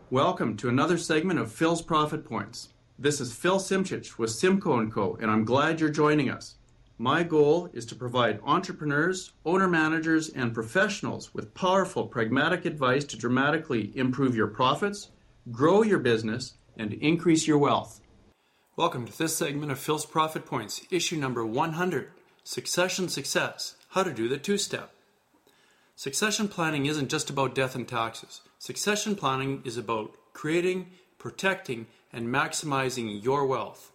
Welcome to another segment of Phil's Profit Points. This is Phil Simchich with Simco & Co., and I'm glad you're joining us. My goal is to provide entrepreneurs, owner-managers, and professionals with powerful, pragmatic advice to dramatically improve your profits, grow your business, and increase your wealth. Welcome to this segment of Phil's Profit Points, issue number 100, Succession Success, How to Do the Two-Step. Succession planning isn't just about death and taxes. Succession planning is about creating, protecting, and maximizing your wealth.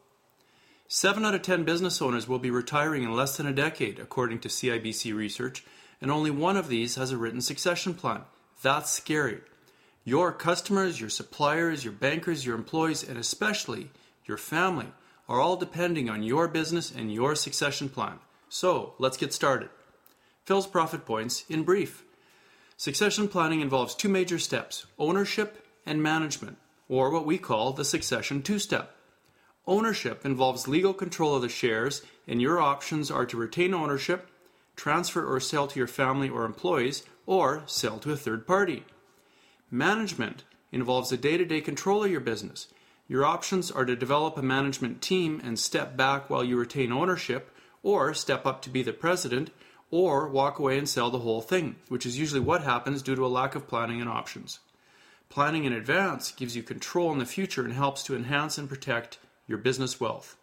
7 out of 10 business owners will be retiring in less than a decade, according to CIBC research, and only one of these has a written succession plan. That's scary. Your customers, your suppliers, your bankers, your employees, and especially your family are all depending on your business and your succession plan. So, let's get started. Phil's Profit Points in brief. Succession planning involves two major steps, ownership and management, or what we call the succession two-step. Ownership involves legal control of the shares, and your options are to retain ownership, transfer or sell to your family or employees, or sell to a third party. Management involves the day-to-day control of your business. Your options are to develop a management team and step back while you retain ownership, or step up to be the president, or walk away and sell the whole thing, which is usually what happens due to a lack of planning and options. Planning in advance gives you control in the future and helps to enhance and protect your business wealth.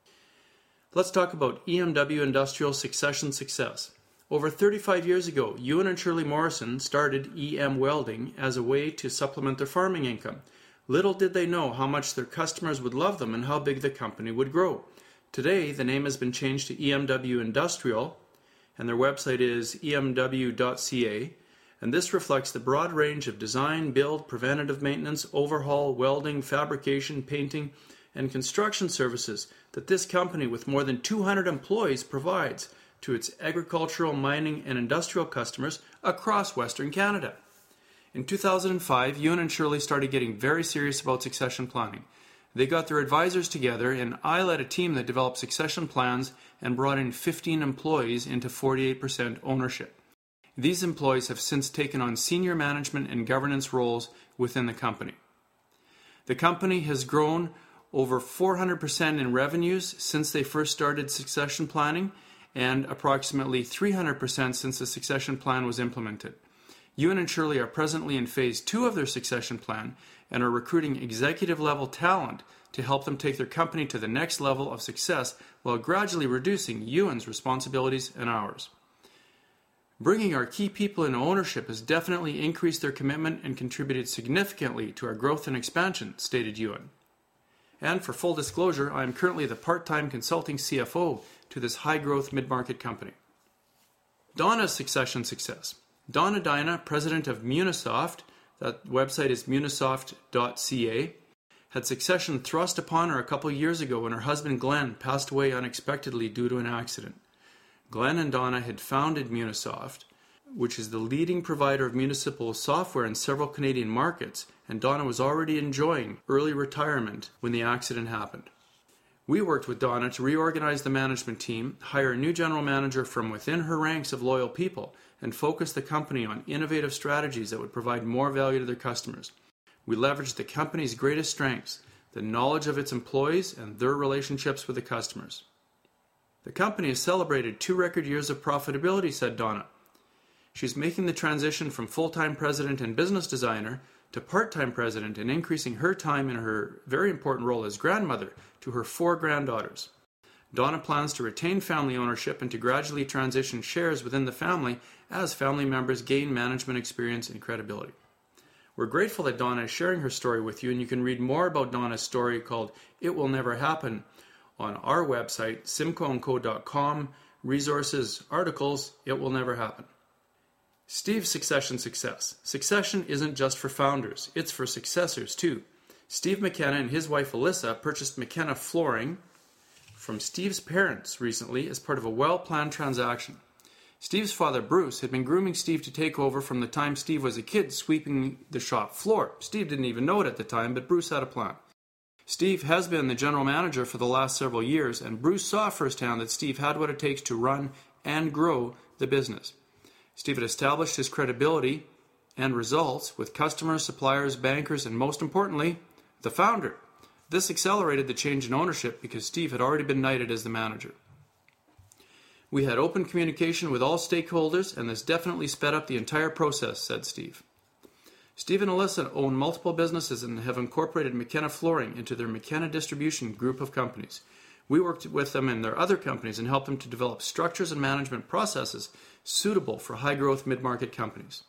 Let's talk about EMW Industrial Succession Success. Over 35 years ago, Ewan and Shirley Morrison started EM Welding as a way to supplement their farming income. Little did they know how much their customers would love them and how big the company would grow. Today, the name has been changed to EMW Industrial, and their website is emw.ca. And this reflects the broad range of design, build, preventative maintenance, overhaul, welding, fabrication, painting, and construction services that this company with more than 200 employees provides to its agricultural, mining, and industrial customers across Western Canada. In 2005, Ewan and Shirley started getting very serious about succession planning. They got their advisors together, and I led a team that developed succession plans and brought in 15 employees into 48% ownership. These employees have since taken on senior management and governance roles within the company. The company has grown over 400% in revenues since they first started succession planning, and approximately 300% since the succession plan was implemented. Ewan and Shirley are presently in phase 2 of their succession plan and are recruiting executive-level talent to help them take their company to the next level of success while gradually reducing Ewan's responsibilities and hours. Bringing our key people into ownership has definitely increased their commitment and contributed significantly to our growth and expansion, stated Ewan. And for full disclosure, I am currently the part-time consulting CFO to this high-growth mid-market company. Donna's succession success. Donna Dyna, president of Munisoft, that website is munisoft.ca, had succession thrust upon her a couple years ago when her husband Glenn passed away unexpectedly due to an accident. Glenn and Donna had founded Munisoft, which is the leading provider of municipal software in several Canadian markets, and Donna was already enjoying early retirement when the accident happened. We worked with Donna to reorganize the management team, hire a new general manager from within her ranks of loyal people, and focus the company on innovative strategies that would provide more value to their customers. We leveraged the company's greatest strengths, the knowledge of its employees and their relationships with the customers. The company has celebrated 2 record years of profitability, said Donna. She's making the transition from full-time president and business designer to part-time president and increasing her time in her very important role as grandmother to her 4 granddaughters. Donna plans to retain family ownership and to gradually transition shares within the family as family members gain management experience and credibility. We're grateful that Donna is sharing her story with you, and you can read more about Donna's story called It Will Never Happen on our website, simcoandco.com, resources, articles, It Will Never Happen. Steve's succession success. Succession isn't just for founders, it's for successors too. Steve McKenna and his wife Alyssa purchased McKenna Flooring from Steve's parents recently as part of a well-planned transaction. Steve's father, Bruce, had been grooming Steve to take over from the time Steve was a kid sweeping the shop floor. Steve didn't even know it at the time, but Bruce had a plan. Steve has been the general manager for the last several years, and Bruce saw firsthand that Steve had what it takes to run and grow the business. Steve had established his credibility and results with customers, suppliers, bankers, and most importantly, the founder. This accelerated the change in ownership because Steve had already been knighted as the manager. We had open communication with all stakeholders, and this definitely sped up the entire process, said Steve. Steve and Alyssa own multiple businesses and have incorporated McKenna Flooring into their McKenna Distribution group of companies. We worked with them in their other companies and helped them to develop structures and management processes suitable for high-growth mid-market companies.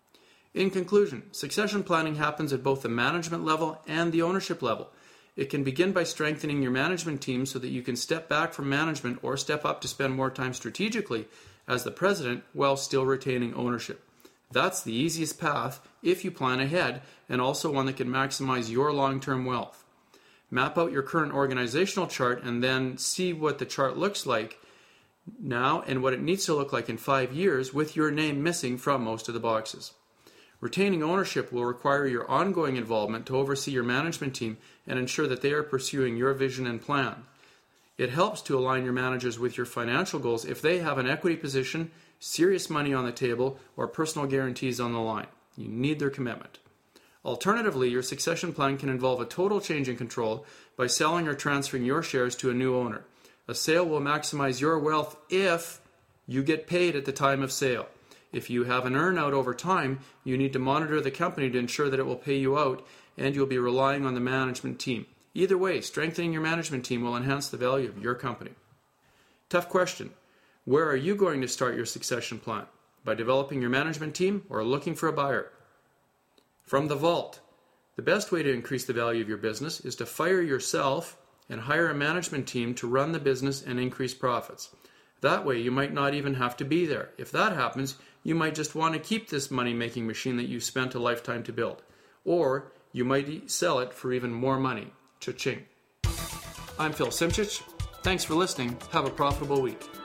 In conclusion, succession planning happens at both the management level and the ownership level. It can begin by strengthening your management team so that you can step back from management or step up to spend more time strategically as the president while still retaining ownership. That's the easiest path if you plan ahead, and also one that can maximize your long-term wealth. Map out your current organizational chart and then see what the chart looks like now and what it needs to look like in 5 years with your name missing from most of the boxes. Retaining ownership will require your ongoing involvement to oversee your management team and ensure that they are pursuing your vision and plan. It helps to align your managers with your financial goals if they have an equity position, serious money on the table, or personal guarantees on the line. You need their commitment. Alternatively, your succession plan can involve a total change in control by selling or transferring your shares to a new owner. A sale will maximize your wealth if you get paid at the time of sale. If you have an earn-out over time, you need to monitor the company to ensure that it will pay you out, and you'll be relying on the management team. Either way, strengthening your management team will enhance the value of your company. Tough question. Where are you going to start your succession plan? By developing your management team or looking for a buyer? From the vault. The best way to increase the value of your business is to fire yourself and hire a management team to run the business and increase profits. That way, you might not even have to be there. If that happens, you might just want to keep this money-making machine that you spent a lifetime to build. Or you might sell it for even more money. Cha-ching. I'm Phil Simchich. Thanks for listening. Have a profitable week.